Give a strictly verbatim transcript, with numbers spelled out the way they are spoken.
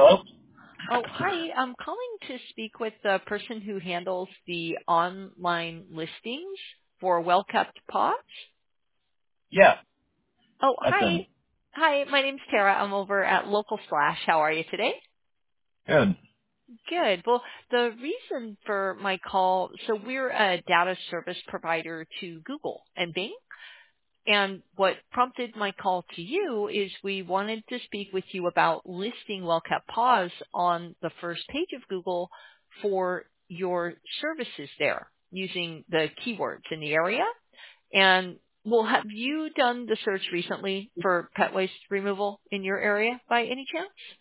Hello? Oh, hi. I'm calling to speak with the person who handles the online listings for well-kept pots. Yeah, Oh, that's hi. him. Hi, my name's Tara. I'm over at Local Splash. How are you today? Good. Good. Well, the reason for my call, so we're a data service provider to Google and Bing. And what prompted my call to you is we wanted to speak with you about listing well-kept paws on the first page of Google for your services there using the keywords in the area. And well, have you done the search recently for pet waste removal in your area by any chance?